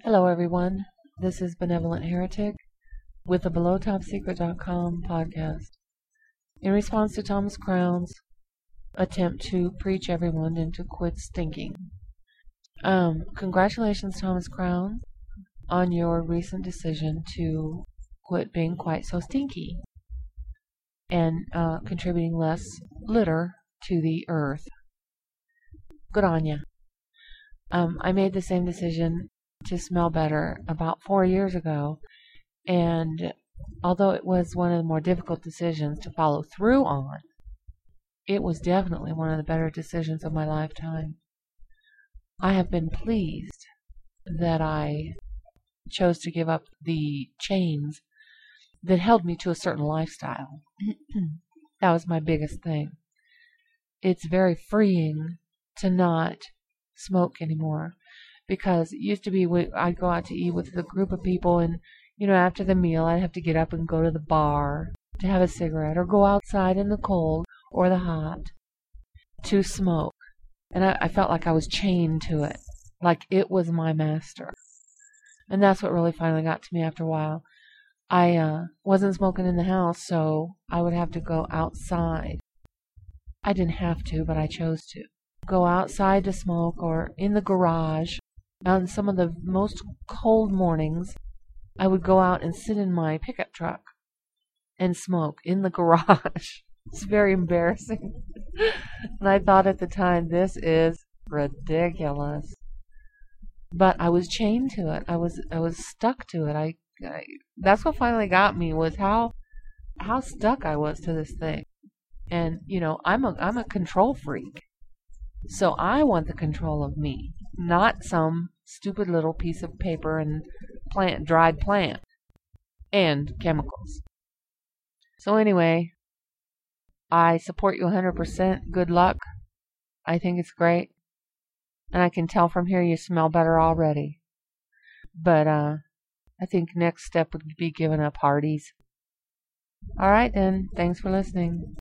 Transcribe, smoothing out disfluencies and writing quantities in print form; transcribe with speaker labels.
Speaker 1: Hello, everyone. This is Benevolent Heretic with the BelowTopSecret.com podcast. In response to Thomas Crown's attempt to preach everyone into quit stinking. Congratulations, Thomas Crown, on your recent decision to quit being quite so stinky and contributing less litter to the earth. Good on ya. I made the same decision to smell better about 4 years ago, and although it was one of the more difficult decisions to follow through on, it was definitely one of the better decisions of my lifetime. I have been pleased that I chose to give up the chains that held me to a certain lifestyle. That was my biggest thing. It's very freeing to not smoke anymore, because it used to be I'd go out to eat with a group of people, and after the meal I'd have to get up and go to the bar to have a cigarette or go outside in the cold or the hot to smoke. And I felt like I was chained to it, like it was my master. And that's what really finally got to me after a while. I wasn't smoking in the house, so I would have to go outside. I didn't have to, but I chose to. Go outside to smoke, or in the garage. On some of the most cold mornings, I would go out and sit in my pickup truck and smoke in the garage. It's very embarrassing. And I thought at the time, this is ridiculous. But I was chained to it. I was stuck to it. That's what finally got me, was how stuck I was to this thing. And I'm a control freak. So I want the control of me, not some stupid little piece of paper and dried plant and chemicals. So anyway, I support you 100%. Good luck. I think it's great. And I can tell from here you smell better already. But I think next step would be giving up Hardee's. All right then. Thanks for listening.